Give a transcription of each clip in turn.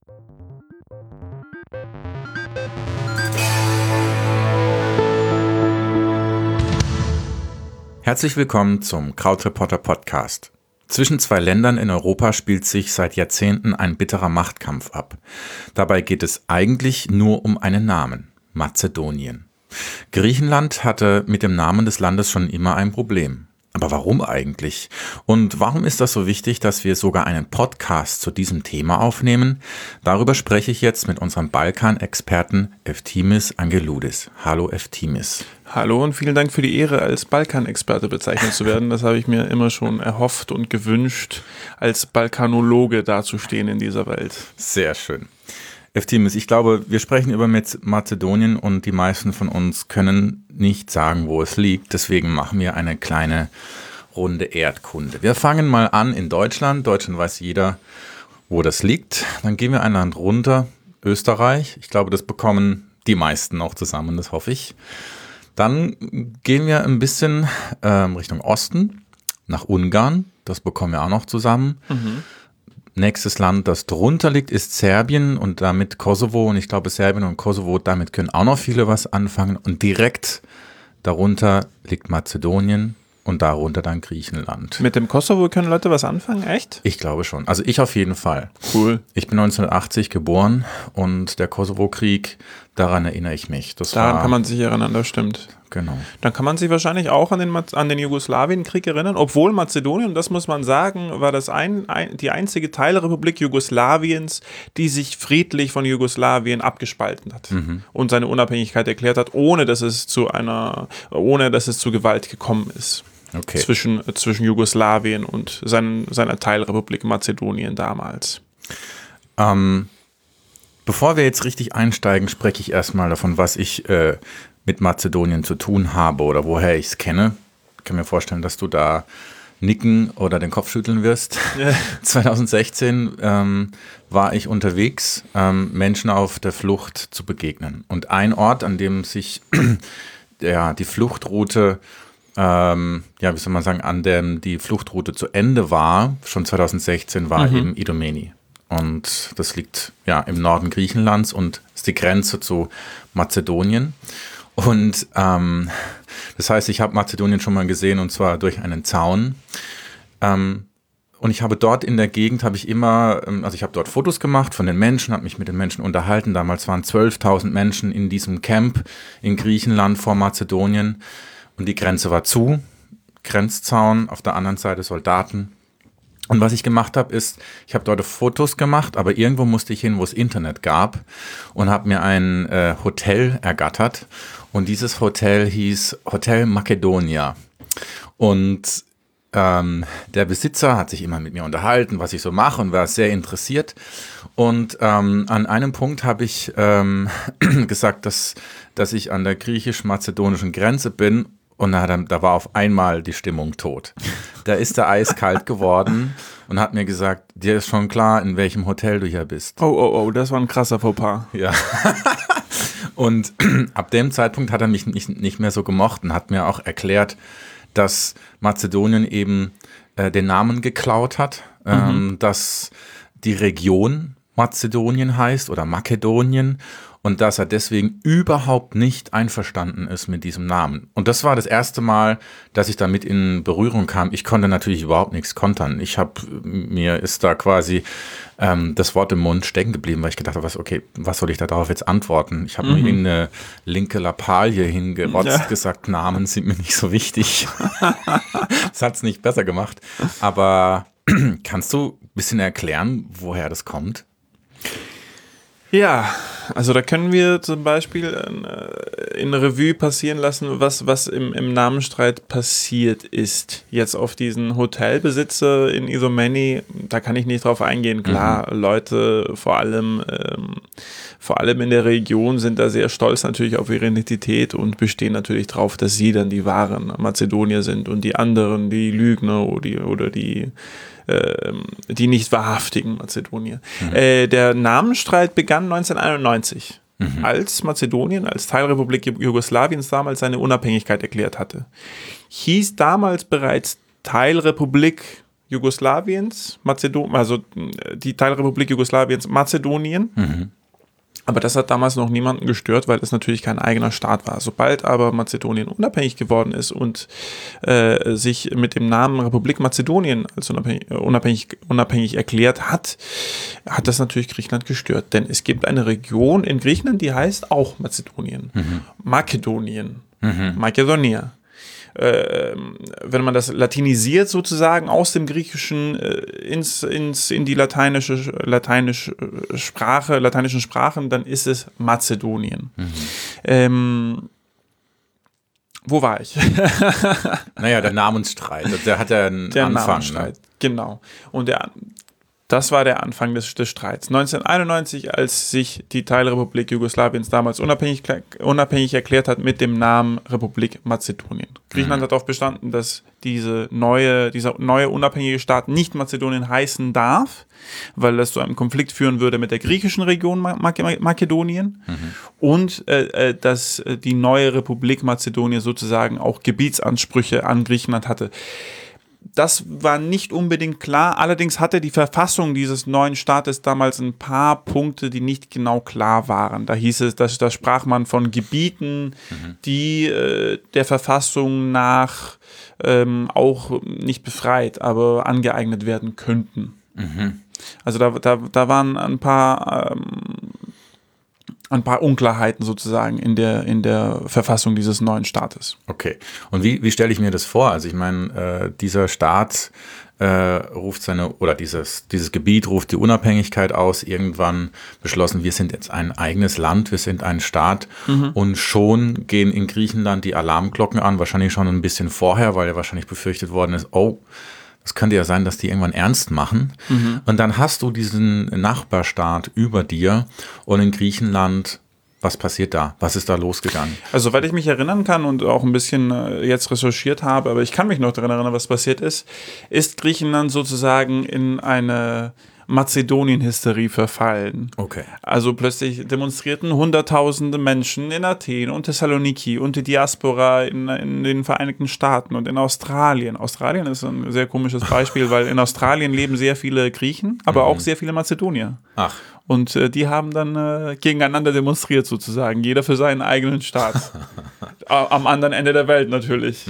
Herzlich willkommen zum Krautreporter Podcast. Zwischen zwei Ländern in Europa spielt sich seit Jahrzehnten ein bitterer Machtkampf ab. Dabei geht es eigentlich nur um einen Namen: Mazedonien. Griechenland hatte mit dem Namen des Landes schon immer ein Problem. Aber warum eigentlich? Und warum ist das so wichtig, dass wir sogar einen Podcast zu diesem Thema aufnehmen? Darüber spreche ich jetzt mit unserem Balkan-Experten Eftimis Angeloudis. Hallo Eftimis. Hallo und vielen Dank für die Ehre, als Balkan-Experte bezeichnet zu werden. Das habe ich mir immer schon erhofft und gewünscht, als Balkanologe dazustehen in dieser Welt. Sehr schön. Eftimis, ich glaube, wir sprechen über Mazedonien und die meisten von uns können nicht sagen, wo es liegt. Deswegen machen wir eine kleine Runde Erdkunde. Wir fangen mal an in Deutschland. Deutschland weiß jeder, wo das liegt. Dann gehen wir ein Land runter, Österreich. Ich glaube, das bekommen die meisten auch zusammen, das hoffe ich. Dann gehen wir ein bisschen Richtung Osten, nach Ungarn. Das bekommen wir auch noch zusammen. Nächstes Land, das drunter liegt, ist Serbien und damit Kosovo. Und ich glaube, Serbien und Kosovo, damit können auch noch viele was anfangen. Und direkt darunter liegt Mazedonien und darunter dann Griechenland. Mit dem Kosovo können Leute was anfangen, echt? Ich glaube schon. Also ich auf jeden Fall. Cool. Ich bin 1980 geboren und der Kosovo-Krieg, daran erinnere ich mich. Daran kann man sich erinnern, das stimmt. Genau. Dann kann man sich wahrscheinlich auch an den Jugoslawienkrieg erinnern, obwohl Mazedonien, das muss man sagen, war die einzige Teilrepublik Jugoslawiens, die sich friedlich von Jugoslawien abgespalten hat und seine Unabhängigkeit erklärt hat, ohne dass es zu Gewalt gekommen ist. Okay. Zwischen Jugoslawien und seiner Teilrepublik Mazedonien damals. Bevor wir jetzt richtig einsteigen, spreche ich erstmal davon, was ich mit Mazedonien zu tun habe oder woher ich es kenne. Ich kann mir vorstellen, dass du da nicken oder den Kopf schütteln wirst. 2016 war ich unterwegs, Menschen auf der Flucht zu begegnen. Und ein Ort, an dem sich die Fluchtroute, wie soll man sagen, an dem die Fluchtroute zu Ende war, schon 2016, war eben Idomeni. Und das liegt im Norden Griechenlands und ist die Grenze zu Mazedonien. Und das heißt, ich habe Mazedonien schon mal gesehen und zwar durch einen Zaun. Und ich habe dort in der Gegend, ich habe dort Fotos gemacht von den Menschen, habe mich mit den Menschen unterhalten. Damals waren 12.000 Menschen in diesem Camp in Griechenland vor Mazedonien und die Grenze war zu. Grenzzaun, auf der anderen Seite Soldaten. Und was ich gemacht habe, ist, ich habe dort Fotos gemacht, aber irgendwo musste ich hin, wo es Internet gab und habe mir ein Hotel ergattert. Und dieses Hotel hieß Hotel Makedonia. Und der Besitzer hat sich immer mit mir unterhalten, was ich so mache und war sehr interessiert. Und an einem Punkt habe ich gesagt, dass ich an der griechisch-mazedonischen Grenze bin. Und da war auf einmal die Stimmung tot. Da ist er eiskalt geworden und hat mir gesagt, dir ist schon klar, in welchem Hotel du hier bist. Oh, das war ein krasser Fauxpas. Ja. Und ab dem Zeitpunkt hat er mich nicht mehr so gemocht und hat mir auch erklärt, dass Mazedonien eben den Namen geklaut hat, dass die Region Mazedonien heißt oder Makedonien und dass er deswegen überhaupt nicht einverstanden ist mit diesem Namen. Und das war das erste Mal, dass ich damit in Berührung kam. Ich konnte natürlich überhaupt nichts kontern. Mir ist da quasi das Wort im Mund stecken geblieben, weil ich gedacht habe, was soll ich da darauf jetzt antworten? Ich habe mir eine linke Lappalie hingerotzt, gesagt, Namen sind mir nicht so wichtig. Das hat es nicht besser gemacht. Aber kannst du ein bisschen erklären, woher das kommt? Ja, also da können wir zum Beispiel in Revue passieren lassen, was im Namenstreit passiert ist. Jetzt auf diesen Hotelbesitzer in Idomeni, da kann ich nicht drauf eingehen. Klar, Leute vor allem in der Region sind da sehr stolz natürlich auf ihre Identität und bestehen natürlich drauf, dass sie dann die wahren Mazedonier sind und die anderen, die Lügner oder die nicht wahrhaftigen Mazedonier. Der Namenstreit begann 1991, als Mazedonien, als Teilrepublik Jugoslawiens damals seine Unabhängigkeit erklärt hatte. Hieß damals bereits Teilrepublik Jugoslawiens, also die Teilrepublik Jugoslawiens, Mazedonien. Aber das hat damals noch niemanden gestört, weil es natürlich kein eigener Staat war. Sobald aber Mazedonien unabhängig geworden ist und sich mit dem Namen Republik Mazedonien als unabhängig erklärt hat, hat das natürlich Griechenland gestört. Denn es gibt eine Region in Griechenland, die heißt auch Mazedonien. Makedonien. Makedonia. Wenn man das latinisiert sozusagen aus dem Griechischen in die lateinischen Sprachen, dann ist es Mazedonien. Wo war ich? Naja, der Namensstreit, der hat ja einen Anfang. Namensstreit, ne? Genau. Und das war der Anfang des Streits. 1991, als sich die Teilrepublik Jugoslawiens damals unabhängig erklärt hat mit dem Namen Republik Mazedonien. Griechenland hat darauf bestanden, dass dieser neue unabhängige Staat nicht Mazedonien heißen darf, weil das zu einem Konflikt führen würde mit der griechischen Region Makedonien und dass die neue Republik Mazedonien sozusagen auch Gebietsansprüche an Griechenland hatte. Das war nicht unbedingt klar, allerdings hatte die Verfassung dieses neuen Staates damals ein paar Punkte, die nicht genau klar waren. Da hieß es, da sprach man von Gebieten, die der Verfassung nach auch nicht befreit, aber angeeignet werden könnten. Also da waren ein paar Unklarheiten sozusagen in der Verfassung dieses neuen Staates. Okay. Und wie stelle ich mir das vor? Also ich meine, dieser Staat ruft dieses Gebiet ruft die Unabhängigkeit aus, irgendwann beschlossen, wir sind jetzt ein eigenes Land, wir sind ein Staat und schon gehen in Griechenland die Alarmglocken an, wahrscheinlich schon ein bisschen vorher, weil ja wahrscheinlich befürchtet worden ist, das könnte ja sein, dass die irgendwann ernst machen. Und dann hast du diesen Nachbarstaat über dir und in Griechenland, was passiert da? Was ist da losgegangen? Also, soweit ich mich erinnern kann und auch ein bisschen jetzt recherchiert habe, aber ich kann mich noch daran erinnern, was passiert ist Griechenland sozusagen in eine Mazedonien-Hysterie verfallen. Okay. Also plötzlich demonstrierten Hunderttausende Menschen in Athen und Thessaloniki und die Diaspora in den Vereinigten Staaten und in Australien. Australien ist ein sehr komisches Beispiel, weil in Australien leben sehr viele Griechen, aber auch sehr viele Mazedonier. Ach. Und die haben dann gegeneinander demonstriert sozusagen, jeder für seinen eigenen Staat. Am anderen Ende der Welt natürlich.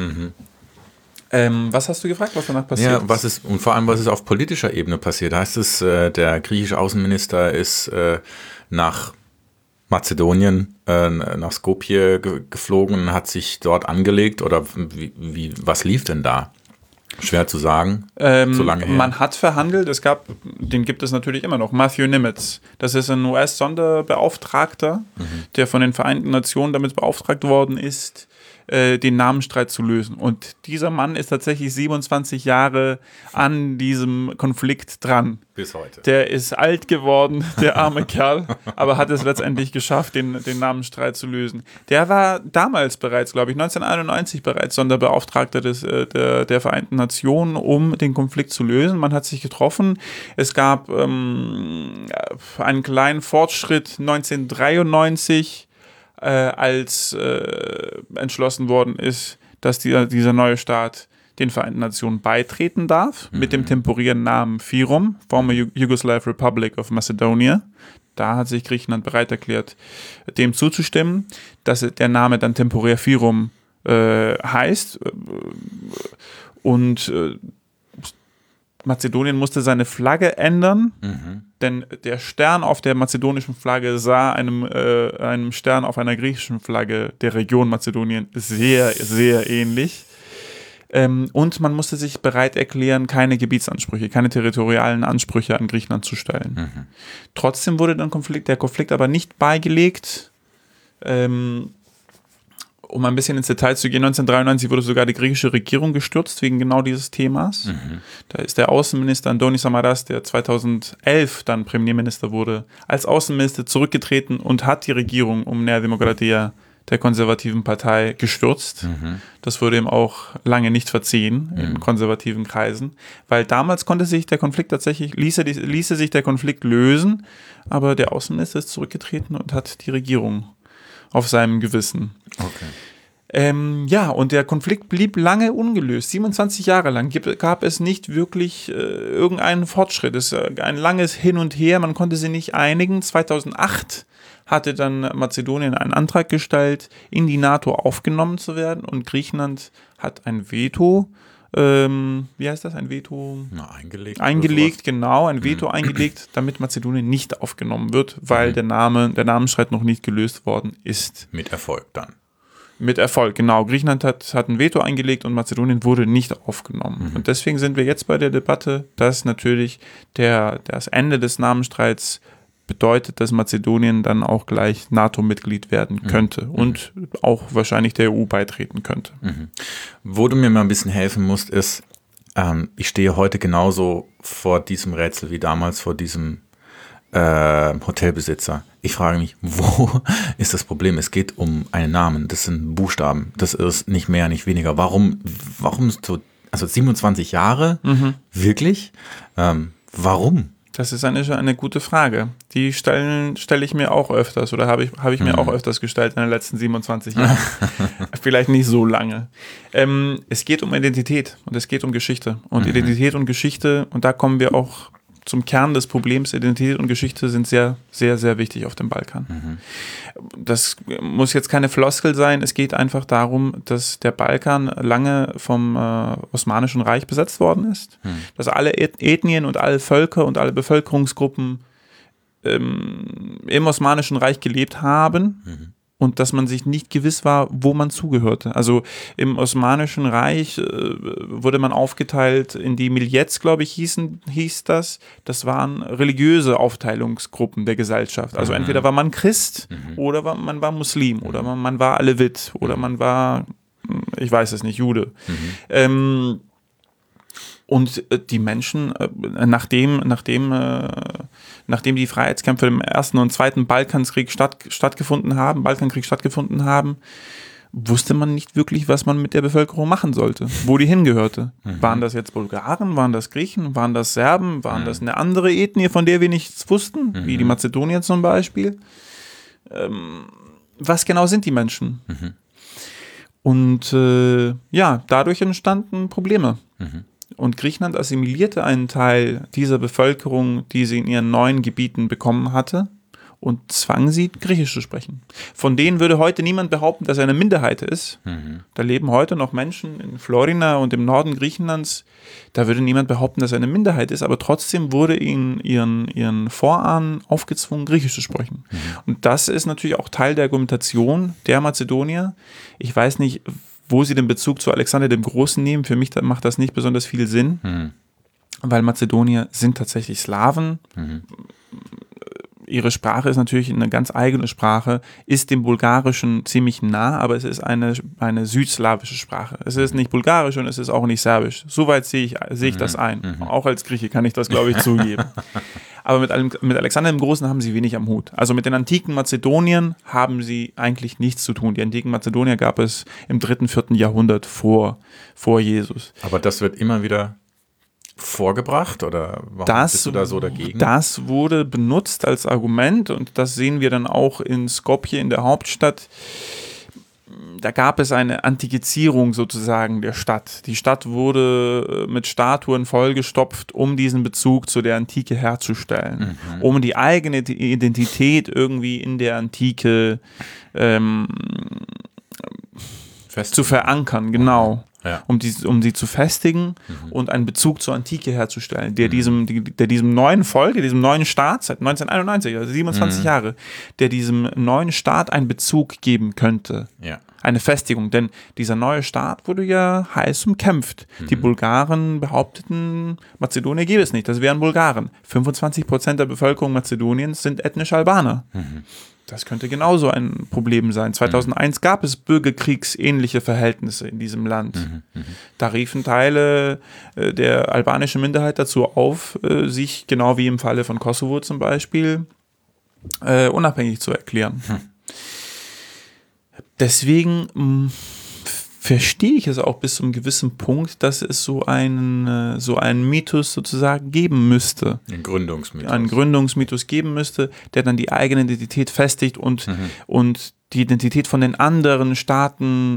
Was hast du gefragt, was danach passiert? Ja, was ist auf politischer Ebene passiert? Heißt es, der griechische Außenminister ist nach Mazedonien, nach Skopje geflogen und hat sich dort angelegt? Oder was lief denn da? Schwer zu sagen, so lange her. Man hat verhandelt, den gibt es natürlich immer noch, Matthew Nimitz. Das ist ein US-Sonderbeauftragter, der von den Vereinten Nationen damit beauftragt worden ist, den Namensstreit zu lösen. Und dieser Mann ist tatsächlich 27 Jahre an diesem Konflikt dran. Bis heute. Der ist alt geworden, der arme Kerl, aber hat es letztendlich geschafft, den Namensstreit zu lösen. Der war damals bereits, glaube ich, 1991 bereits Sonderbeauftragter der Vereinten Nationen, um den Konflikt zu lösen. Man hat sich getroffen. Es gab einen kleinen Fortschritt 1993, als entschlossen worden ist, dass dieser neue Staat den Vereinten Nationen beitreten darf, mit dem temporären Namen FYROM, Former Yugoslav Republic of Macedonia. Da hat sich Griechenland bereit erklärt, dem zuzustimmen, dass der Name dann temporär FYROM heißt. Und Mazedonien musste seine Flagge ändern, denn der Stern auf der mazedonischen Flagge sah einem Stern auf einer griechischen Flagge der Region Mazedonien sehr, sehr ähnlich. Und man musste sich bereit erklären, keine Gebietsansprüche, keine territorialen Ansprüche an Griechenland zu stellen. Trotzdem wurde der Konflikt aber nicht beigelegt. Um ein bisschen ins Detail zu gehen, 1993 wurde sogar die griechische Regierung gestürzt wegen genau dieses Themas. Da ist der Außenminister Antonis Samaras, der 2011 dann Premierminister wurde, als Außenminister zurückgetreten und hat die Regierung um Nea Demokratia, der konservativen Partei, gestürzt. Das wurde ihm auch lange nicht verziehen in konservativen Kreisen, weil damals ließe sich der Konflikt lösen, aber der Außenminister ist zurückgetreten und hat die Regierung auf seinem Gewissen. Okay. Ja, und der Konflikt blieb lange ungelöst. 27 Jahre lang gab es nicht wirklich irgendeinen Fortschritt. Es ein langes Hin und Her, man konnte sie nicht einigen. 2008 hatte dann Mazedonien einen Antrag gestellt, in die NATO aufgenommen zu werden, und Griechenland hat ein Veto, wie heißt das, ein Veto? Eingelegt, genau, ein Veto eingelegt, damit Mazedonien nicht aufgenommen wird, weil der Namensstreit noch nicht gelöst worden ist. Mit Erfolg dann. Mit Erfolg, genau. Griechenland hat ein Veto eingelegt und Mazedonien wurde nicht aufgenommen. Und deswegen sind wir jetzt bei der Debatte, dass natürlich das Ende des Namensstreits bedeutet, dass Mazedonien dann auch gleich NATO-Mitglied werden könnte und auch wahrscheinlich der EU beitreten könnte. Wo du mir mal ein bisschen helfen musst, ist, ich stehe heute genauso vor diesem Rätsel wie damals vor diesem Hotelbesitzer. Ich frage mich, wo ist das Problem? Es geht um einen Namen, das sind Buchstaben, das ist nicht mehr, nicht weniger. Warum so, also 27 Jahre? Wirklich? Warum? Das ist eine gute Frage. Die stelle ich mir auch öfters oder habe ich mir auch öfters gestellt in den letzten 27 Jahren. Vielleicht nicht so lange. Es geht um Identität und es geht um Geschichte. Und Identität und Geschichte, und da kommen wir auch zum Kern des Problems. Identität und Geschichte sind sehr, sehr, sehr wichtig auf dem Balkan. Das muss jetzt keine Floskel sein. Es geht einfach darum, dass der Balkan lange vom Osmanischen Reich besetzt worden ist. Dass alle Ethnien und alle Völker und alle Bevölkerungsgruppen im Osmanischen Reich gelebt haben. Und dass man sich nicht gewiss war, wo man zugehörte. Also im Osmanischen Reich wurde man aufgeteilt in die Miljets, glaube ich, hieß das. Das waren religiöse Aufteilungsgruppen der Gesellschaft. Also entweder war man Christ oder man war Muslim oder man war Alevit oder man war, ich weiß es nicht, Jude. Und die Menschen, nachdem die Freiheitskämpfe im Ersten und Zweiten Balkankrieg stattgefunden haben, wusste man nicht wirklich, was man mit der Bevölkerung machen sollte, wo die hingehörte. Waren das jetzt Bulgaren, waren das Griechen, waren das Serben, waren das eine andere Ethnie, von der wir nichts wussten, wie die Mazedonier zum Beispiel? Was genau sind die Menschen? Und dadurch entstanden Probleme. Und Griechenland assimilierte einen Teil dieser Bevölkerung, die sie in ihren neuen Gebieten bekommen hatte, und zwang sie, Griechisch zu sprechen. Von denen würde heute niemand behaupten, dass er eine Minderheit ist. Da leben heute noch Menschen in Florina und im Norden Griechenlands. Da würde niemand behaupten, dass er eine Minderheit ist, aber trotzdem wurde ihnen ihren Vorahnen aufgezwungen, Griechisch zu sprechen. Und das ist natürlich auch Teil der Argumentation der Mazedonier. Ich weiß nicht, wo sie den Bezug zu Alexander dem Großen nehmen. Für mich macht das nicht besonders viel Sinn, weil Mazedonier sind tatsächlich Slawen. Ihre Sprache ist natürlich eine ganz eigene Sprache, ist dem Bulgarischen ziemlich nah, aber es ist eine südslawische Sprache. Es ist nicht Bulgarisch und es ist auch nicht Serbisch. Soweit sehe ich das ein. Auch als Grieche kann ich das, glaube ich, zugeben. Aber mit Alexander dem Großen haben sie wenig am Hut. Also mit den antiken Mazedoniern haben sie eigentlich nichts zu tun. Die antiken Mazedonier gab es im 3., 4. Jahrhundert vor Jesus. Aber das wird immer wieder vorgebracht oder warum bist du da so dagegen? Das wurde benutzt als Argument und das sehen wir dann auch in Skopje, in der Hauptstadt. Da gab es eine Antikizierung sozusagen der Stadt. Die Stadt wurde mit Statuen vollgestopft, um diesen Bezug zu der Antike herzustellen, um die eigene Identität irgendwie in der Antike zu verankern, genau. Ja. Um sie zu festigen und einen Bezug zur Antike herzustellen, der diesem neuen Volk, diesem neuen Staat seit 1991, also 27 Jahre, der diesem neuen Staat einen Bezug geben könnte. Ja. Eine Festigung, denn dieser neue Staat wurde ja heiß umkämpft. Die Bulgaren behaupteten, Mazedonien gäbe es nicht, das wären Bulgaren. 25% der Bevölkerung Mazedoniens sind ethnische Albaner. Das könnte genauso ein Problem sein. 2001 gab es bürgerkriegsähnliche Verhältnisse in diesem Land. Da riefen Teile der albanischen Minderheit dazu auf, sich, genau wie im Falle von Kosovo zum Beispiel, unabhängig zu erklären. Deswegen verstehe ich es auch bis zu einem gewissen Punkt, dass es so einen Mythos sozusagen geben müsste. Einen Gründungsmythos. Einen Gründungsmythos geben müsste, der dann die eigene Identität festigt und die Identität von den anderen Staaten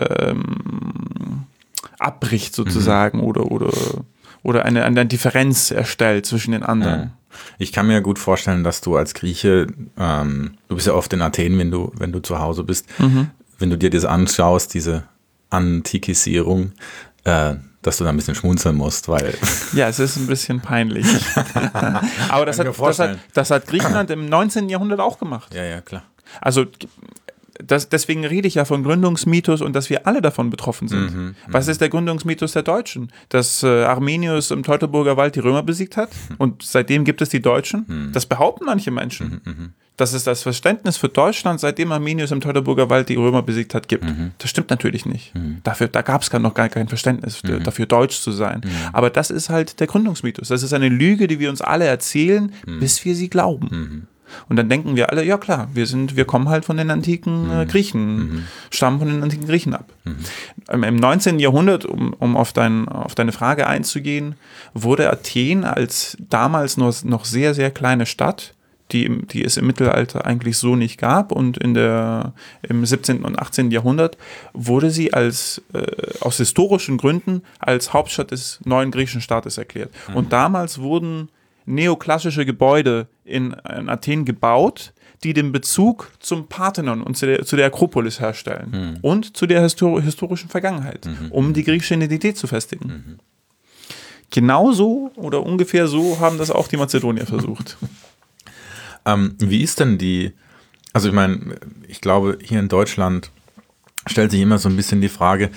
abbricht sozusagen oder eine Differenz erstellt zwischen den anderen. Ja. Ich kann mir gut vorstellen, dass du als Grieche, du bist ja oft in Athen, wenn du zu Hause bist, wenn du dir das anschaust, diese Antikisierung, dass du da ein bisschen schmunzeln musst, weil... Ja, es ist ein bisschen peinlich. Aber das hat Griechenland im 19. Jahrhundert auch gemacht. Ja, klar. Also deswegen rede ich ja von Gründungsmythos und dass wir alle davon betroffen sind. Was ist der Gründungsmythos der Deutschen? Dass Arminius im Teutoburger Wald die Römer besiegt hat und seitdem gibt es die Deutschen? Das behaupten manche Menschen. Dass es das Verständnis für Deutschland, seitdem Arminius im Teutoburger Wald die Römer besiegt hat, gibt. Das stimmt natürlich nicht. Da gab es noch gar kein Verständnis dafür, deutsch zu sein. Aber das ist halt der Gründungsmythos. Das ist eine Lüge, die wir uns alle erzählen, bis wir sie glauben. Und dann denken wir alle, ja klar, wir kommen halt von den antiken Griechen, stammen von den antiken Griechen ab. Im 19. Jahrhundert, um auf deine Frage einzugehen, wurde Athen als damals noch sehr, sehr kleine Stadt, die es im Mittelalter eigentlich so nicht gab und im 17. und 18. Jahrhundert wurde sie aus historischen Gründen als Hauptstadt des neuen griechischen Staates erklärt. Und damals wurden neoklassische Gebäude in Athen gebaut, die den Bezug zum Parthenon und zu der Akropolis herstellen und zu der historischen Vergangenheit, um die griechische Identität zu festigen. Genauso oder ungefähr so haben das auch die Mazedonier versucht. Wie ist denn also ich meine, ich glaube, hier in Deutschland stellt sich immer so ein bisschen die Frage,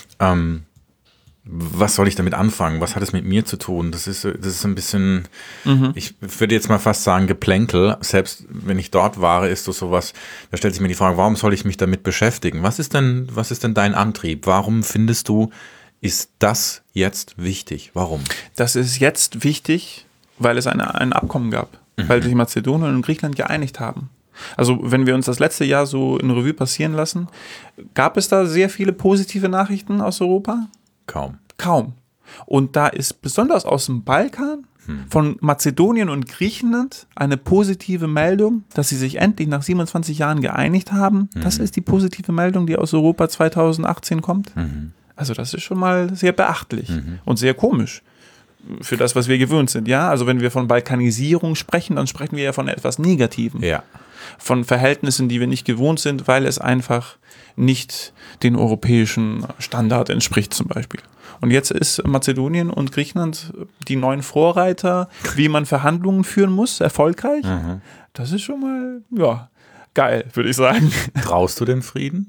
was soll ich damit anfangen? Was hat es mit mir zu tun? Das ist ein bisschen, ich würde jetzt mal fast sagen, Geplänkel. Selbst wenn ich dort war, ist so sowas, da stellt sich mir die Frage, warum soll ich mich damit beschäftigen? Was ist denn dein Antrieb? Warum findest du, ist das jetzt wichtig? Warum? Das ist jetzt wichtig, weil es ein Abkommen gab. Weil sich Mazedonien und Griechenland geeinigt haben. Also wenn wir uns das letzte Jahr so in Revue passieren lassen, gab es da sehr viele positive Nachrichten aus Europa? Kaum. Und da ist besonders aus dem Balkan von Mazedonien und Griechenland eine positive Meldung, dass sie sich endlich nach 27 Jahren geeinigt haben. Das ist die positive Meldung, die aus Europa 2018 kommt. Also das ist schon mal sehr beachtlich und sehr komisch. Für das, was wir gewöhnt sind, ja. Also wenn wir von Balkanisierung sprechen, dann sprechen wir ja von etwas Negativem. Ja. Von Verhältnissen, die wir nicht gewohnt sind, weil es einfach nicht den europäischen Standard entspricht zum Beispiel. Und jetzt ist Mazedonien und Griechenland die neuen Vorreiter, wie man Verhandlungen führen muss, erfolgreich. Das ist schon mal, ja, geil, würde ich sagen. Traust du dem Frieden?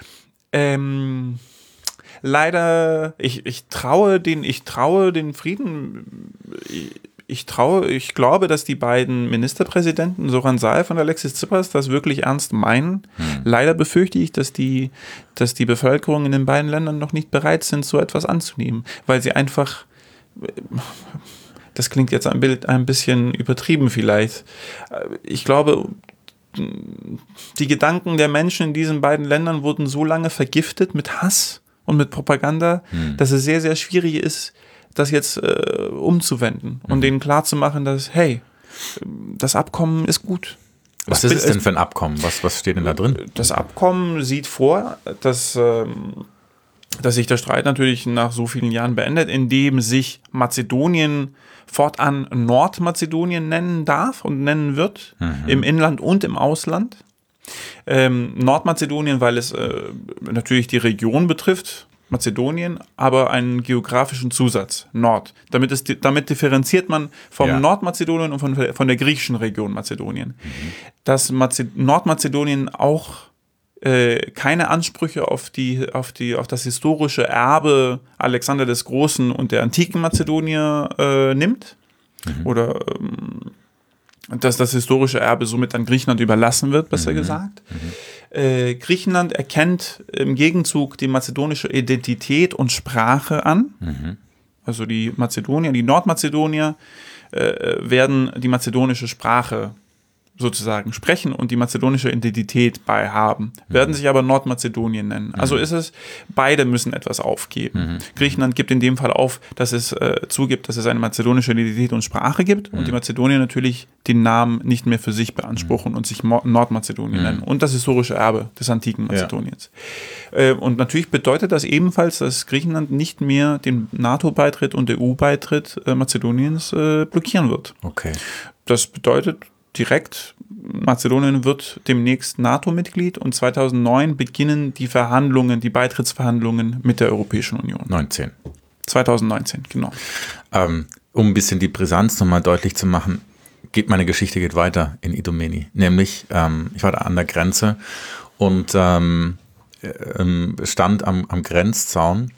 Leider, ich traue den Frieden, ich glaube, dass die beiden Ministerpräsidenten, Zoran Zaev und Alexis Tsipras, das wirklich ernst meinen. Leider befürchte ich, dass die Bevölkerung in den beiden Ländern noch nicht bereit sind, so etwas anzunehmen, weil sie einfach, das klingt jetzt ein bisschen übertrieben vielleicht, ich glaube, die Gedanken der Menschen in diesen beiden Ländern wurden so lange vergiftet mit Hass und mit Propaganda, dass es sehr, sehr schwierig ist, das jetzt umzuwenden und denen klarzumachen, dass, hey, das Abkommen ist gut. Was ist es denn für ein Abkommen? Was steht denn da drin? Das Abkommen sieht vor, dass sich der Streit natürlich nach so vielen Jahren beendet, indem sich Mazedonien fortan Nordmazedonien nennen darf und nennen wird, im Inland und im Ausland. Nordmazedonien, weil es natürlich die Region betrifft, Mazedonien, aber einen geografischen Zusatz, Nord. Damit differenziert man vom Nordmazedonien und von der griechischen Region Mazedonien. Dass Nordmazedonien auch keine Ansprüche auf das historische Erbe Alexander des Großen und der antiken Mazedonier nimmt oder dass das historische Erbe somit an Griechenland überlassen wird, besser gesagt. Griechenland erkennt im Gegenzug die mazedonische Identität und Sprache an. Also die Nordmazedonier werden die mazedonische Sprache sozusagen sprechen und die mazedonische Identität bei haben, werden sich aber Nordmazedonien nennen. Also ist es, beide müssen etwas aufgeben. Griechenland gibt in dem Fall auf, dass es zugibt, dass es eine mazedonische Identität und Sprache gibt und die Mazedonier natürlich den Namen nicht mehr für sich beanspruchen und sich Nordmazedonien nennen und das historische Erbe des antiken Mazedoniens. Und natürlich bedeutet das ebenfalls, dass Griechenland nicht mehr den NATO-Beitritt und EU-Beitritt Mazedoniens blockieren wird. Okay. Das bedeutet direkt, Mazedonien wird demnächst NATO-Mitglied und 2009 beginnen die Beitrittsverhandlungen mit der Europäischen Union. 2019, genau. Um ein bisschen die Brisanz nochmal deutlich zu machen, meine Geschichte geht weiter in Idomeni. Nämlich, ich war da an der Grenze und stand am Grenzzaun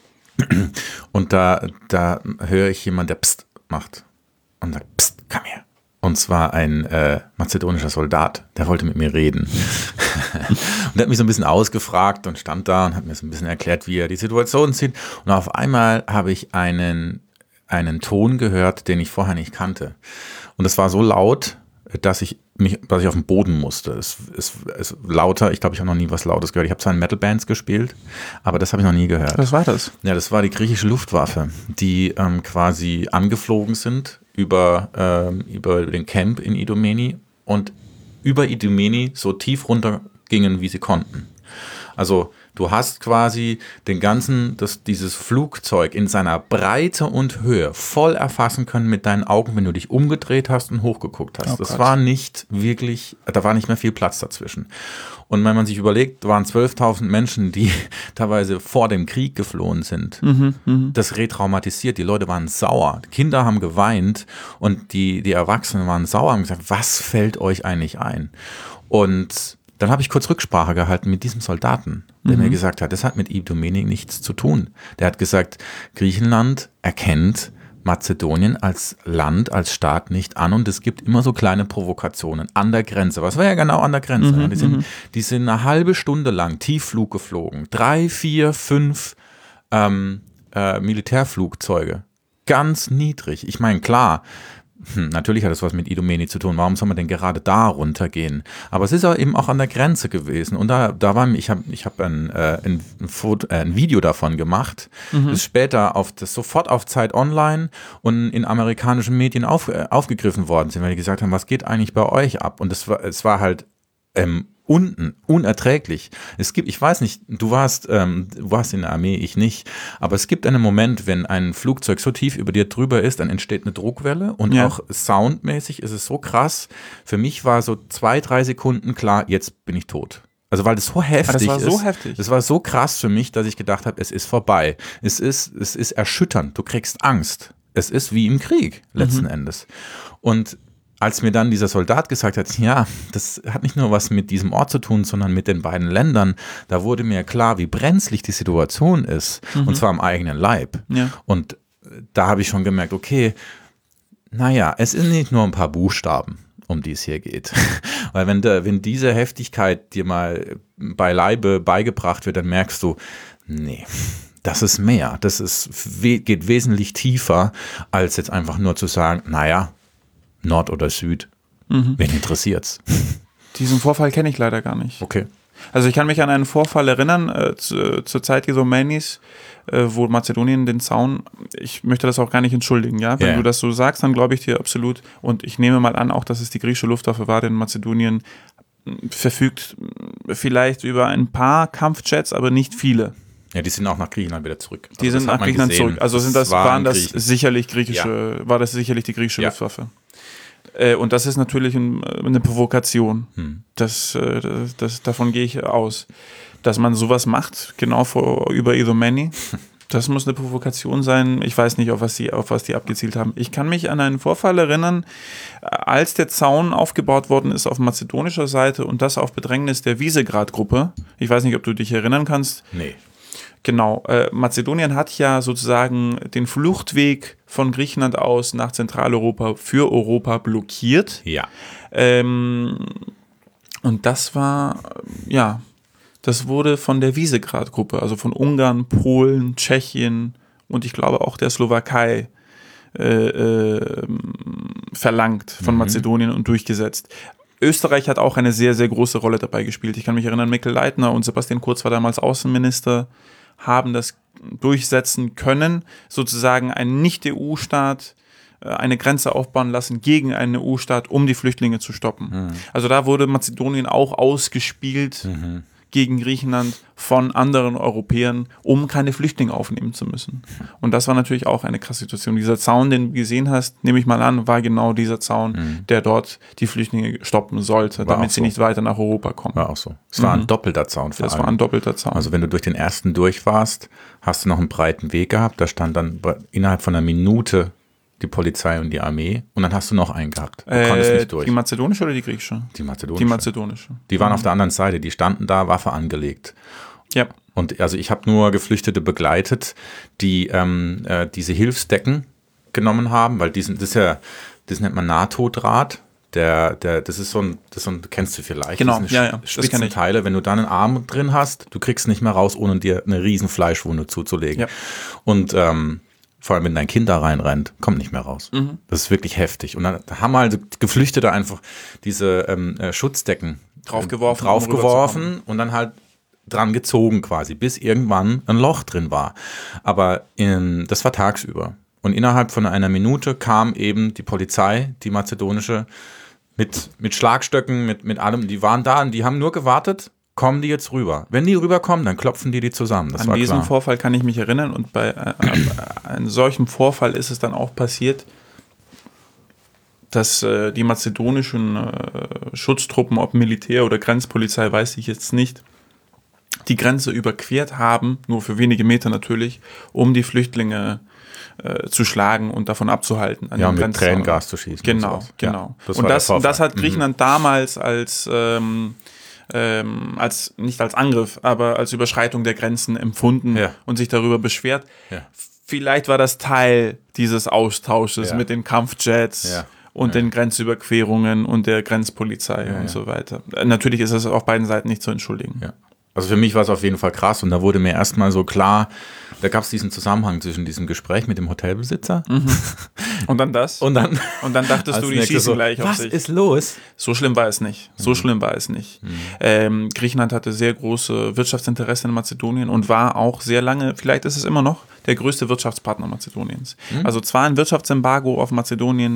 und da höre ich jemanden, der Psst macht und sagt, Psst, komm her. Und zwar ein mazedonischer Soldat, der wollte mit mir reden. Und der hat mich so ein bisschen ausgefragt und stand da und hat mir so ein bisschen erklärt, wie er die Situation sieht. Und auf einmal habe ich einen Ton gehört, den ich vorher nicht kannte. Und es war so laut, dass ich auf den Boden musste. Es lauter, ich glaube, ich habe noch nie was Lautes gehört. Ich habe zwar in Metal-Bands gespielt, aber das habe ich noch nie gehört. Was war das? Ja, das war die griechische Luftwaffe, die quasi angeflogen sind über den Camp in Idomeni und über Idomeni so tief runter gingen, wie sie konnten. Also du hast quasi dieses Flugzeug in seiner Breite und Höhe voll erfassen können mit deinen Augen, wenn du dich umgedreht hast und hochgeguckt hast. Das war nicht wirklich, da war nicht mehr viel Platz dazwischen. Und wenn man sich überlegt, waren 12.000 Menschen, die teilweise vor dem Krieg geflohen sind. Das retraumatisiert, die Leute waren sauer. Kinder haben geweint und die Erwachsenen waren sauer und gesagt, was fällt euch eigentlich ein? Und dann habe ich kurz Rücksprache gehalten mit diesem Soldaten, der mir gesagt hat, das hat mit Idomeni nichts zu tun. Der hat gesagt, Griechenland erkennt Mazedonien als Land, als Staat nicht an und es gibt immer so kleine Provokationen an der Grenze. Was war ja genau an der Grenze? Die sind eine halbe Stunde lang Tiefflug geflogen. 3, 4, 5 Militärflugzeuge. Ganz niedrig. Ich meine, klar, natürlich hat das was mit Idomeni zu tun. Warum soll man denn gerade da runtergehen? Aber es ist ja eben auch an der Grenze gewesen. Und ich habe ein Video davon gemacht. Ist später sofort auf Zeit Online und in amerikanischen Medien aufgegriffen worden sind, weil die gesagt haben, was geht eigentlich bei euch ab? Und es war halt unten, unerträglich. Ich weiß nicht, du warst in der Armee, ich nicht, aber es gibt einen Moment, wenn ein Flugzeug so tief über dir drüber ist, dann entsteht eine Druckwelle und auch soundmäßig ist es so krass. Für mich war so 2-3 Sekunden klar, jetzt bin ich tot. Also weil das so heftig ist. So heftig. Das war so krass für mich, dass ich gedacht habe, es ist vorbei. Es ist erschütternd, du kriegst Angst. Es ist wie im Krieg, letzten Endes. Und als mir dann dieser Soldat gesagt hat, ja, das hat nicht nur was mit diesem Ort zu tun, sondern mit den beiden Ländern, da wurde mir klar, wie brenzlig die Situation ist, und zwar am eigenen Leib. Ja. Und da habe ich schon gemerkt, okay, naja, es sind nicht nur ein paar Buchstaben, um die es hier geht. Weil wenn diese Heftigkeit dir mal beileibe beigebracht wird, dann merkst du, nee, das ist mehr, geht wesentlich tiefer, als jetzt einfach nur zu sagen, naja, Nord oder Süd, wen interessiert's? Diesen Vorfall kenne ich leider gar nicht. Okay. Also ich kann mich an einen Vorfall erinnern, zur Zeit Idomenis, wo Mazedonien den Zaun, ich möchte das auch gar nicht entschuldigen, ja, wenn du das so sagst, dann glaube ich dir absolut, und ich nehme mal an, auch, dass es die griechische Luftwaffe war, denn Mazedonien verfügt vielleicht über ein paar Kampfjets, aber nicht viele. Ja, die sind auch nach Griechenland wieder zurück. Die sind nach Griechenland zurück. Also war das sicherlich die griechische Luftwaffe. Und das ist natürlich eine Provokation. Davon gehe ich aus. Dass man sowas macht, genau über Idomeni, das muss eine Provokation sein. Ich weiß nicht, auf was die abgezielt haben. Ich kann mich an einen Vorfall erinnern, als der Zaun aufgebaut worden ist auf mazedonischer Seite und das auf Bedrängnis der Visegrad-Gruppe. Ich weiß nicht, ob du dich erinnern kannst. Nee. Genau, Mazedonien hat ja sozusagen den Fluchtweg von Griechenland aus nach Zentraleuropa für Europa blockiert. Ja. Und das wurde von der Visegrad-Gruppe, also von Ungarn, Polen, Tschechien und ich glaube auch der Slowakei verlangt von Mazedonien und durchgesetzt. Österreich hat auch eine sehr, sehr große Rolle dabei gespielt. Ich kann mich erinnern, Mikl Leitner und Sebastian Kurz war damals Außenminister, haben das durchsetzen können, sozusagen ein Nicht-EU-Staat eine Grenze aufbauen lassen gegen einen EU-Staat, um die Flüchtlinge zu stoppen. Also da wurde Mazedonien auch ausgespielt gegen Griechenland von anderen Europäern, um keine Flüchtlinge aufnehmen zu müssen. Und das war natürlich auch eine krasse Situation. Dieser Zaun, den du gesehen hast, nehme ich mal an, war genau dieser Zaun, der dort die Flüchtlinge stoppen sollte, damit sie nicht weiter nach Europa kommen. War auch so. Es war ein doppelter Zaun vor allem. Das war ein doppelter Zaun. Also wenn du durch den ersten durch warst, hast du noch einen breiten Weg gehabt. Da stand dann innerhalb von einer Minute die Polizei und die Armee und dann hast du noch einen gehabt. Du konntest nicht durch. Die mazedonische oder die griechische? Die mazedonische. Die mazedonische. Die waren auf der anderen Seite, die standen da, Waffe angelegt. Ja. Und also ich habe nur Geflüchtete begleitet, die diese Hilfsdecken genommen haben, weil das nennt man NATO-Draht. Das ist so ein, kennst du vielleicht. Genau, das sind Spitzenteile. Wenn du da einen Arm drin hast, du kriegst nicht mehr raus, ohne dir eine riesen Fleischwunde zuzulegen. Ja. Und vor allem, wenn dein Kind da reinrennt, kommt nicht mehr raus. Das ist wirklich heftig. Und dann haben halt Geflüchtete einfach diese Schutzdecken draufgeworfen und dann halt dran gezogen quasi, bis irgendwann ein Loch drin war. Aber das war tagsüber. Und innerhalb von einer Minute kam eben die Polizei, die mazedonische, mit Schlagstöcken, mit allem. Die waren da und die haben nur gewartet, kommen die jetzt rüber. Wenn die rüberkommen, dann klopfen die zusammen. Das war klar. An diesen Vorfall kann ich mich erinnern und bei einem solchen Vorfall ist es dann auch passiert, dass die mazedonischen Schutztruppen, ob Militär oder Grenzpolizei, weiß ich jetzt nicht, die Grenze überquert haben, nur für wenige Meter natürlich, um die Flüchtlinge zu schlagen und davon abzuhalten. An mit Tränengas zu schießen. Genau. Ja, das hat Griechenland damals als nicht als Angriff, aber als Überschreitung der Grenzen empfunden und sich darüber beschwert. Ja. Vielleicht war das Teil dieses Austausches mit den Kampfjets und den Grenzüberquerungen und der Grenzpolizei und so weiter. Natürlich ist es auf beiden Seiten nicht zu entschuldigen. Ja. Also für mich war es auf jeden Fall krass und da wurde mir erstmal so klar, da gab es diesen Zusammenhang zwischen diesem Gespräch mit dem Hotelbesitzer. Und dann das? Und dann dachtest du, die schießen gleich auf sich. Was ist los? So schlimm war es nicht. Griechenland hatte sehr große Wirtschaftsinteressen in Mazedonien und war auch sehr lange, vielleicht ist es immer noch, der größte Wirtschaftspartner Mazedoniens. Also zwar ein Wirtschaftsembargo auf Mazedonien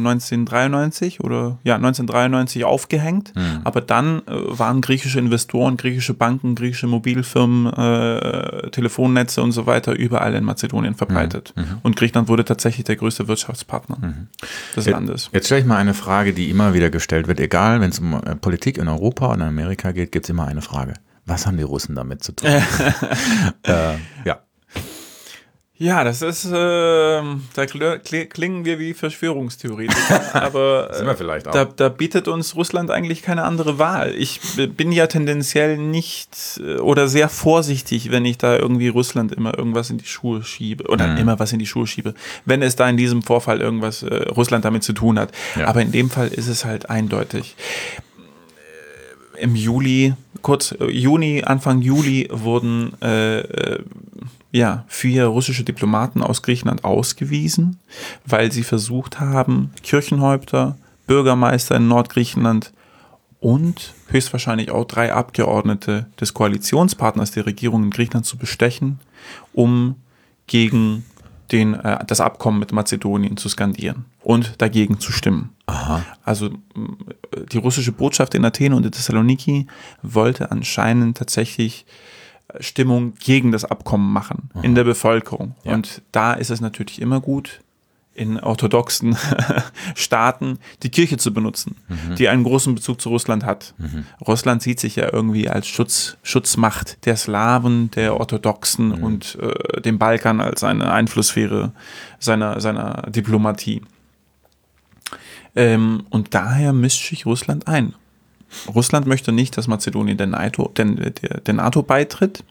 1993 aufgehängt, aber dann waren griechische Investoren, griechische Banken, griechische Mobilfirmen, Telefonnetze und so weiter überall in Mazedonien verbreitet. Und Griechenland wurde tatsächlich der größte Wirtschaftspartner des Landes. Jetzt stelle ich mal eine Frage, die immer wieder gestellt wird. Egal, wenn es um Politik in Europa und in Amerika geht, gibt es immer eine Frage. Was haben die Russen damit zu tun? Ja. Ja, das ist, da klingen wir wie Verschwörungstheoretiker, aber sind wir vielleicht auch. Da bietet uns Russland eigentlich keine andere Wahl. Ich bin ja tendenziell nicht oder sehr vorsichtig, wenn ich da irgendwie Russland immer irgendwas in die Schuhe schiebe oder immer was in die Schuhe schiebe, wenn es da in diesem Vorfall irgendwas Russland damit zu tun hat. Ja. Aber in dem Fall ist es halt eindeutig. Im Juni, Anfang Juli wurden 4 russische Diplomaten aus Griechenland ausgewiesen, weil sie versucht haben, Kirchenhäupter, Bürgermeister in Nordgriechenland und höchstwahrscheinlich auch 3 Abgeordnete des Koalitionspartners der Regierung in Griechenland zu bestechen, um gegen das Abkommen mit Mazedonien zu skandieren und dagegen zu stimmen. Aha. Also die russische Botschaft in Athen und in Thessaloniki wollte anscheinend tatsächlich Stimmung gegen das Abkommen machen in der Bevölkerung. Ja. Und da ist es natürlich immer gut, in orthodoxen Staaten die Kirche zu benutzen, die einen großen Bezug zu Russland hat. Russland sieht sich ja irgendwie als Schutzmacht der Slawen, der Orthodoxen und dem Balkan als eine Einflusssphäre seiner Diplomatie. Und daher mischt sich Russland ein. Russland möchte nicht, dass Mazedonien der NATO beitritt,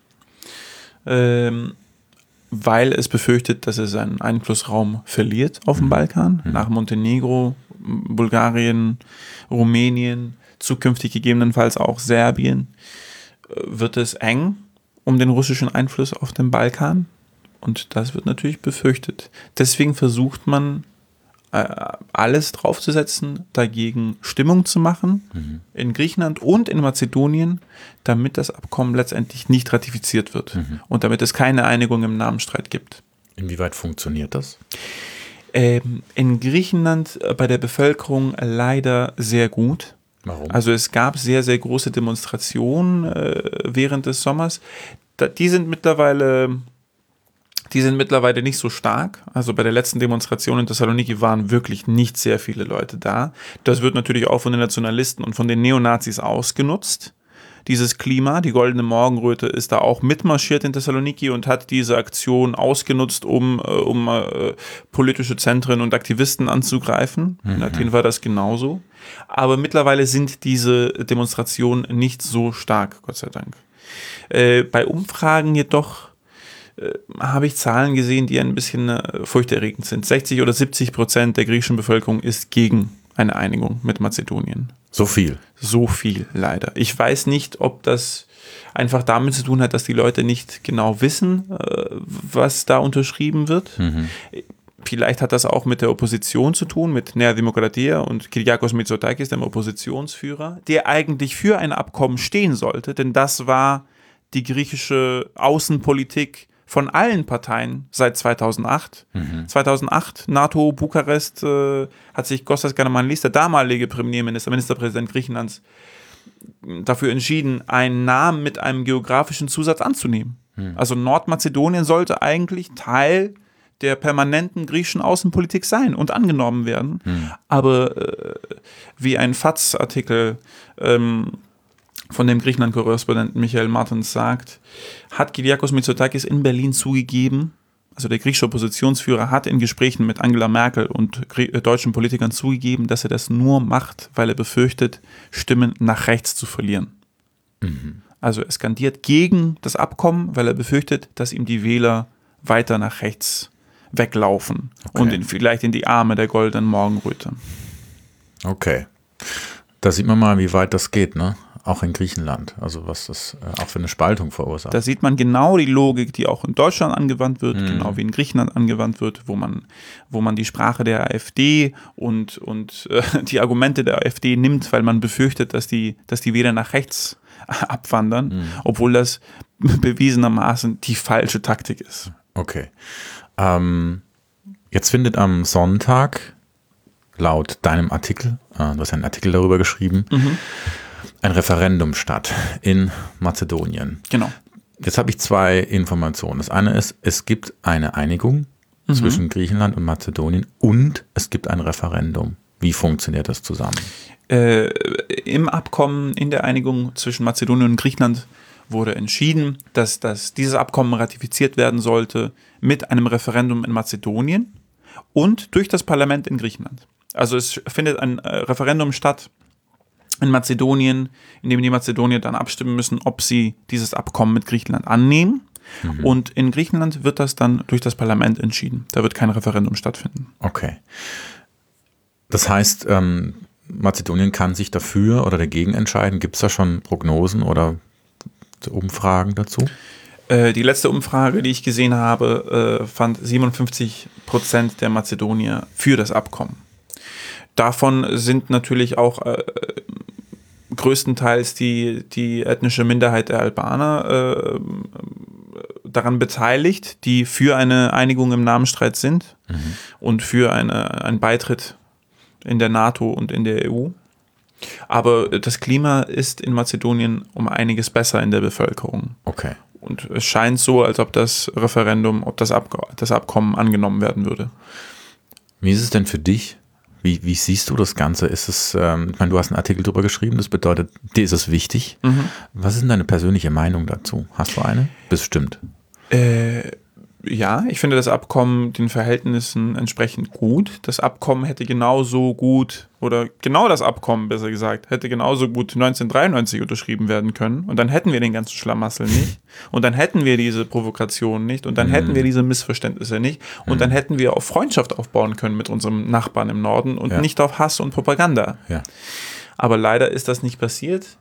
weil es befürchtet, dass es seinen Einflussraum verliert auf dem Balkan, nach Montenegro, Bulgarien, Rumänien, zukünftig gegebenenfalls auch Serbien, wird es eng um den russischen Einfluss auf dem Balkan und das wird natürlich befürchtet. Deswegen versucht man alles draufzusetzen, dagegen Stimmung zu machen in Griechenland und in Mazedonien, damit das Abkommen letztendlich nicht ratifiziert wird und damit es keine Einigung im Namenstreit gibt. Inwieweit funktioniert das? In Griechenland bei der Bevölkerung leider sehr gut. Warum? Also es gab sehr, sehr große Demonstrationen während des Sommers. Die sind mittlerweile nicht so stark. Also bei der letzten Demonstration in Thessaloniki waren wirklich nicht sehr viele Leute da. Das wird natürlich auch von den Nationalisten und von den Neonazis ausgenutzt. Dieses Klima, die Goldene Morgenröte, ist da auch mitmarschiert in Thessaloniki und hat diese Aktion ausgenutzt, um politische Zentren und Aktivisten anzugreifen. In Athen war das genauso. Aber mittlerweile sind diese Demonstrationen nicht so stark, Gott sei Dank. Bei Umfragen jedoch habe ich Zahlen gesehen, die ein bisschen furchterregend sind. 60 oder 70% der griechischen Bevölkerung ist gegen eine Einigung mit Mazedonien. So viel? So viel, leider. Ich weiß nicht, ob das einfach damit zu tun hat, dass die Leute nicht genau wissen, was da unterschrieben wird. Vielleicht hat das auch mit der Opposition zu tun, mit Nea Demokratia und Kyriakos Mitsotakis, dem Oppositionsführer, der eigentlich für ein Abkommen stehen sollte, denn das war die griechische Außenpolitik von allen Parteien seit 2008. 2008, NATO, Bukarest, hat sich Kostas Karamanlis, der damalige Ministerpräsident Griechenlands, dafür entschieden, einen Namen mit einem geografischen Zusatz anzunehmen. Also Nordmazedonien sollte eigentlich Teil der permanenten griechischen Außenpolitik sein und angenommen werden. Aber wie ein FAZ-Artikel von dem Griechenland-Korrespondenten Michael Martens sagt, hat Kyriakos Mitsotakis in Berlin zugegeben, also der griechische Oppositionsführer hat in Gesprächen mit Angela Merkel und deutschen Politikern zugegeben, dass er das nur macht, weil er befürchtet, Stimmen nach rechts zu verlieren. Also er skandiert gegen das Abkommen, weil er befürchtet, dass ihm die Wähler weiter nach rechts weglaufen und vielleicht in die Arme der Goldenen Morgenröte. Okay. Da sieht man mal, wie weit das geht, ne? Auch in Griechenland, also was das auch für eine Spaltung verursacht. Da sieht man genau die Logik, die auch in Deutschland angewandt wird, genau wie in Griechenland angewandt wird, wo man die Sprache der AfD und die Argumente der AfD nimmt, weil man befürchtet, dass die Wähler nach rechts abwandern, obwohl das bewiesenermaßen die falsche Taktik ist. Okay. Jetzt findet am Sonntag, laut deinem Artikel, du hast einen Artikel darüber geschrieben, ein Referendum statt in Mazedonien. Genau. Jetzt habe ich zwei Informationen. Das eine ist, es gibt eine Einigung zwischen Griechenland und Mazedonien und es gibt ein Referendum. Wie funktioniert das zusammen? Im Abkommen, in der Einigung zwischen Mazedonien und Griechenland wurde entschieden, dass dieses Abkommen ratifiziert werden sollte mit einem Referendum in Mazedonien und durch das Parlament in Griechenland. Also es findet ein Referendum statt in Mazedonien, in dem die Mazedonier dann abstimmen müssen, ob sie dieses Abkommen mit Griechenland annehmen. Und in Griechenland wird das dann durch das Parlament entschieden. Da wird kein Referendum stattfinden. Okay. Das heißt, Mazedonien kann sich dafür oder dagegen entscheiden. Gibt es da schon Prognosen oder Umfragen dazu? Die letzte Umfrage, die ich gesehen habe, fand 57% der Mazedonier für das Abkommen. Davon sind natürlich auch größtenteils die ethnische Minderheit der Albaner daran beteiligt, die für eine Einigung im Namenstreit sind und für einen Beitritt in der NATO und in der EU. Aber das Klima ist in Mazedonien um einiges besser in der Bevölkerung. Okay. Und es scheint so, als ob das Referendum, ob das Abkommen angenommen werden würde. Wie ist es denn für dich? Wie siehst du das Ganze? Ist es, ich meine, du hast einen Artikel darüber geschrieben, das bedeutet, dir ist es wichtig. Was ist denn deine persönliche Meinung dazu? Hast du eine? Bestimmt. Ja, ich finde das Abkommen den Verhältnissen entsprechend gut. Das Abkommen hätte genauso gut, oder genau das Abkommen, besser gesagt, hätte genauso gut 1993 unterschrieben werden können. Und dann hätten wir den ganzen Schlamassel nicht. Und dann hätten wir diese Provokation nicht. Und dann hätten wir diese Missverständnisse nicht. Und dann hätten wir auf Freundschaft aufbauen können mit unserem Nachbarn im Norden und nicht auf Hass und Propaganda. Ja. Aber leider ist das nicht passiert.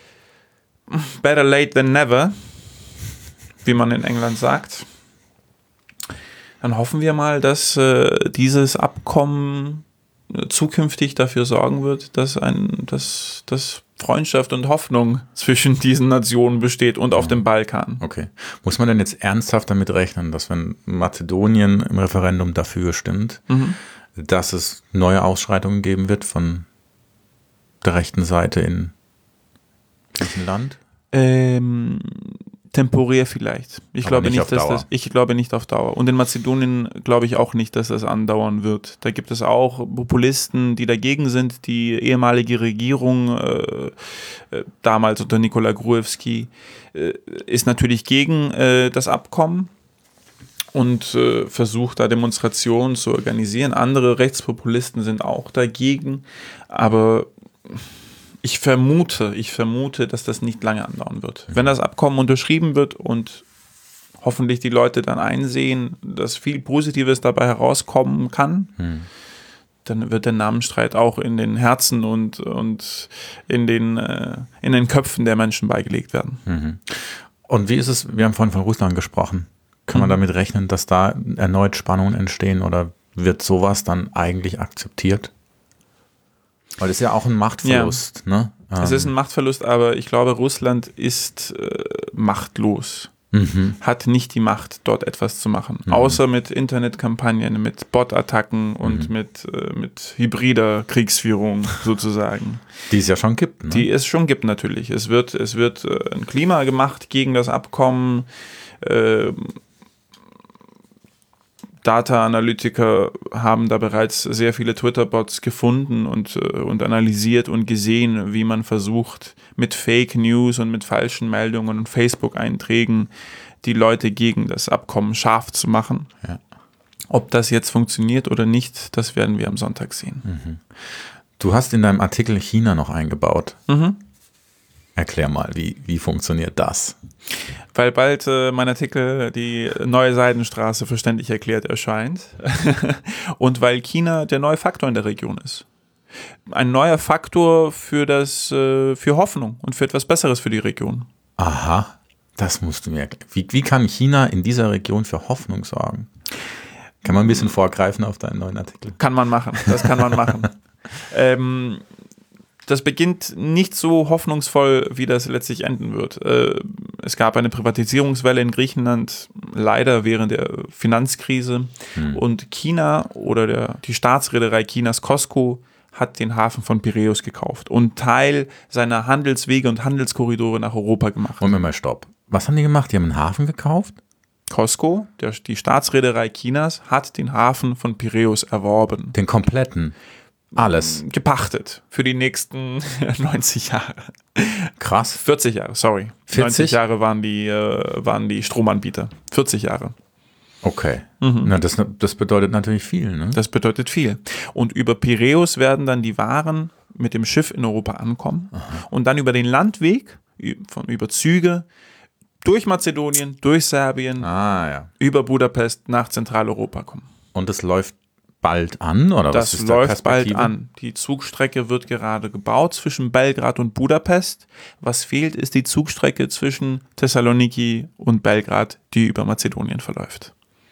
Better late than never, wie man in England sagt. Dann hoffen wir mal, dass dieses Abkommen zukünftig dafür sorgen wird, dass Freundschaft und Hoffnung zwischen diesen Nationen besteht und auf dem Balkan. Okay. Muss man denn jetzt ernsthaft damit rechnen, dass wenn Mazedonien im Referendum dafür stimmt, dass es neue Ausschreitungen geben wird von der rechten Seite in Griechenland? Temporär vielleicht. Ich glaube nicht auf Dauer. Und in Mazedonien glaube ich auch nicht, dass das andauern wird. Da gibt es auch Populisten, die dagegen sind. Die ehemalige Regierung, damals unter Nikola Gruevski, ist natürlich gegen das Abkommen und versucht da Demonstrationen zu organisieren. Andere Rechtspopulisten sind auch dagegen, aber ich vermute, dass das nicht lange andauern wird. Wenn das Abkommen unterschrieben wird und hoffentlich die Leute dann einsehen, dass viel Positives dabei herauskommen kann, dann wird der Namensstreit auch in den Herzen und in den Köpfen der Menschen beigelegt werden. Und wie ist es, wir haben vorhin von Russland gesprochen, kann man damit rechnen, dass da erneut Spannungen entstehen oder wird sowas dann eigentlich akzeptiert? Weil das ist ja auch ein Machtverlust. Ja. Ne? Es ist ein Machtverlust, aber ich glaube, Russland ist machtlos. Hat nicht die Macht, dort etwas zu machen. Außer mit Internetkampagnen, mit Bot-Attacken und mit hybrider Kriegsführung sozusagen. Die es ja schon gibt. Ne? Die es schon gibt natürlich. Es wird ein Klima gemacht gegen das Abkommen. Data-Analytiker haben da bereits sehr viele Twitter-Bots gefunden und analysiert und gesehen, wie man versucht, mit Fake News und mit falschen Meldungen und Facebook-Einträgen die Leute gegen das Abkommen scharf zu machen. Ja. Ob das jetzt funktioniert oder nicht, das werden wir am Sonntag sehen. Du hast in deinem Artikel China noch eingebaut. Erklär mal, wie funktioniert das? Weil bald mein Artikel die neue Seidenstraße verständlich erklärt erscheint und weil China der neue Faktor in der Region ist. Ein neuer Faktor für Hoffnung und für etwas Besseres für die Region. Aha, das musst du mir erklären. Wie kann China in dieser Region für Hoffnung sorgen? Kann man ein bisschen vorgreifen auf deinen neuen Artikel? Kann man machen, das kann man machen. Das beginnt nicht so hoffnungsvoll, wie das letztlich enden wird. Es gab eine Privatisierungswelle in Griechenland, leider während der Finanzkrise. Und China oder die Staatsreederei Chinas COSCO hat den Hafen von Piräus gekauft und Teil seiner Handelswege und Handelskorridore nach Europa gemacht. Moment mal, stopp. Was haben die gemacht? Die haben einen Hafen gekauft? COSCO, die Staatsreederei Chinas, hat den Hafen von Piräus erworben. Den kompletten? Alles. Gepachtet für die nächsten 90 Jahre. Krass. 40 Jahre, sorry. 40? 90 Jahre waren die Stromanbieter. 40 Jahre. Okay. Na, das bedeutet natürlich viel, ne? Das bedeutet viel. Und über Piräus werden dann die Waren mit dem Schiff in Europa ankommen und dann über den Landweg, über Züge, durch Mazedonien, durch Serbien, über Budapest nach Zentraleuropa kommen. Und es läuft bald an, oder was ist der Perspektive? Das läuft bald an. Die Zugstrecke wird gerade gebaut zwischen Belgrad und Budapest. Was fehlt, ist die Zugstrecke zwischen Thessaloniki und Belgrad, die über Mazedonien verläuft.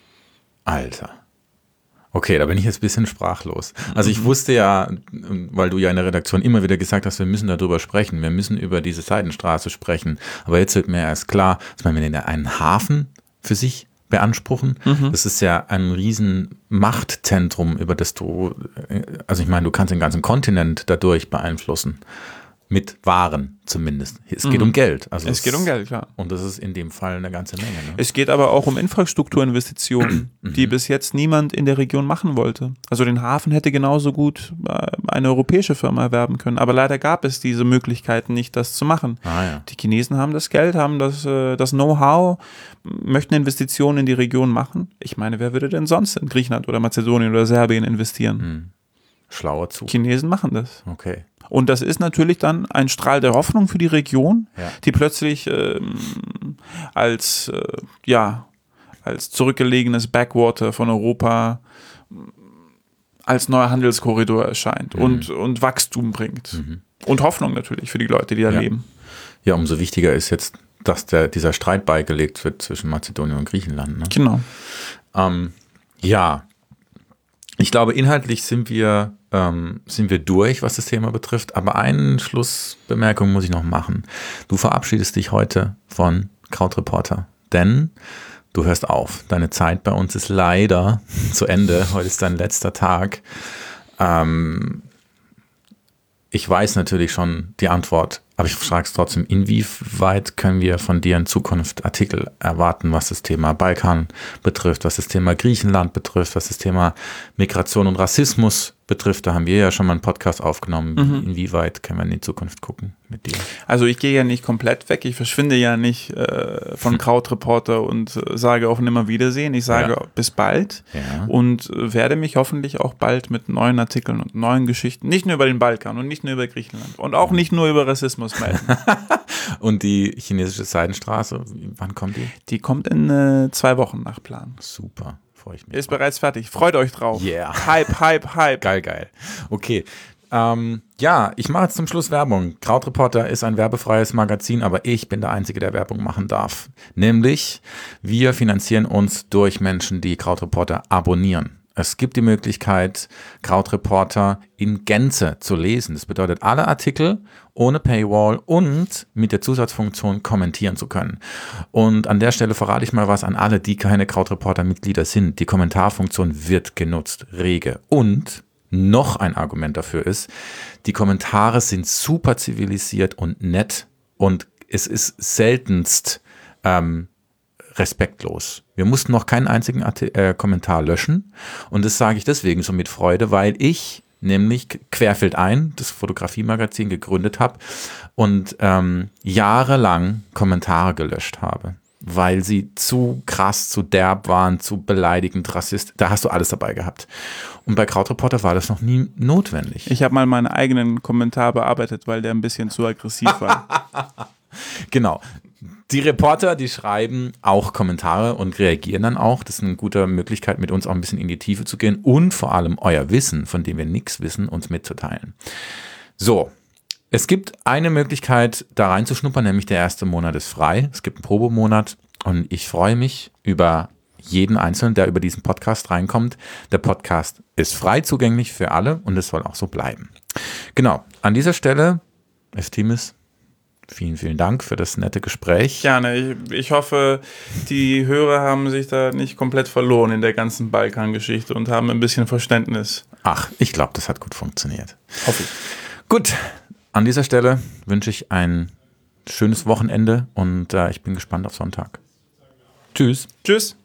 Alter. Okay, da bin ich jetzt ein bisschen sprachlos. Also ich wusste ja, weil du ja in der Redaktion immer wieder gesagt hast, wir müssen darüber sprechen, wir müssen über diese Seidenstraße sprechen. Aber jetzt wird mir erst klar, dass man einen Hafen für sich beanspruchen. Das ist ja ein riesen Machtzentrum, über das du, also ich meine, du kannst den ganzen Kontinent dadurch beeinflussen. Mit Waren zumindest. Es geht um Geld. Also es geht um Geld, klar. Und das ist in dem Fall eine ganze Menge. Ne? Es geht aber auch um Infrastrukturinvestitionen, die bis jetzt niemand in der Region machen wollte. Also den Hafen hätte genauso gut eine europäische Firma erwerben können. Aber leider gab es diese Möglichkeiten nicht, das zu machen. Die Chinesen haben das Geld, haben das Know-how, möchten Investitionen in die Region machen. Ich meine, wer würde denn sonst in Griechenland oder Mazedonien oder Serbien investieren? Schlauer Zug. Chinesen machen das. Okay. Und das ist natürlich dann ein Strahl der Hoffnung für die Region, die plötzlich als zurückgelegenes Backwater von Europa als neuer Handelskorridor erscheint und Wachstum bringt. Und Hoffnung natürlich für die Leute, die da leben. Ja, umso wichtiger ist jetzt, dass dieser Streit beigelegt wird zwischen Mazedonien und Griechenland. Ne? Genau. Ich Ich glaube, inhaltlich sind wir durch, was das Thema betrifft. Aber eine Schlussbemerkung muss ich noch machen. Du verabschiedest dich heute von Krautreporter, denn du hörst auf. Deine Zeit bei uns ist leider zu Ende. Heute ist dein letzter Tag. Ich weiß natürlich schon die Antwort, aber ich frage es trotzdem, inwieweit können wir von dir in Zukunft Artikel erwarten, was das Thema Balkan betrifft, was das Thema Griechenland betrifft, was das Thema Migration und Rassismus betrifft? Da haben wir ja schon mal einen Podcast aufgenommen. Inwieweit können wir in die Zukunft gucken mit dir? Also ich gehe ja nicht komplett weg, ich verschwinde ja nicht von Krautreporter und sage auf Nimmerwiedersehen. Ich sage bis bald und werde mich hoffentlich auch bald mit neuen Artikeln und neuen Geschichten, nicht nur über den Balkan und nicht nur über Griechenland und auch nicht nur über Rassismus melden. Und die chinesische Seidenstraße, wann kommt die? Die kommt in 2 Wochen nach Plan. Super, freue ich mich. Ist bereits fertig, freut euch drauf. Yeah. Hype, Hype, Hype. Geil. Okay. Ich mache jetzt zum Schluss Werbung. Krautreporter ist ein werbefreies Magazin, aber ich bin der Einzige, der Werbung machen darf. Nämlich, wir finanzieren uns durch Menschen, die Krautreporter abonnieren. Es gibt die Möglichkeit, Krautreporter in Gänze zu lesen. Das bedeutet, alle Artikel ohne Paywall und mit der Zusatzfunktion kommentieren zu können. Und an der Stelle verrate ich mal was an alle, die keine Krautreporter-Mitglieder sind. Die Kommentarfunktion wird genutzt, rege. Und noch ein Argument dafür ist, die Kommentare sind super zivilisiert und nett und es ist seltenst respektlos. Wir mussten noch keinen einzigen Kommentar löschen und das sage ich deswegen so mit Freude, weil ich nämlich querfeldein das Fotografie-Magazin gegründet habe und jahrelang Kommentare gelöscht habe, weil sie zu krass, zu derb waren, zu beleidigend, rassist. Da hast du alles dabei gehabt. Und bei Krautreporter war das noch nie notwendig. Ich habe mal meinen eigenen Kommentar bearbeitet, weil der ein bisschen zu aggressiv war. Genau. Die Reporter, die schreiben auch Kommentare und reagieren dann auch. Das ist eine gute Möglichkeit, mit uns auch ein bisschen in die Tiefe zu gehen und vor allem euer Wissen, von dem wir nichts wissen, uns mitzuteilen. So, es gibt eine Möglichkeit, da reinzuschnuppern, nämlich der erste Monat ist frei. Es gibt einen Probemonat und ich freue mich über jeden Einzelnen, der über diesen Podcast reinkommt. Der Podcast ist frei zugänglich für alle und es soll auch so bleiben. Genau, an dieser Stelle, Estimis, vielen Dank für das nette Gespräch. Gerne. Ich hoffe, die Hörer haben sich da nicht komplett verloren in der ganzen Balkan-Geschichte und haben ein bisschen Verständnis. Ach, ich glaube, das hat gut funktioniert. Hoffe ich. Gut, an dieser Stelle wünsche ich ein schönes Wochenende und ich bin gespannt auf Sonntag. Tschüss. Tschüss.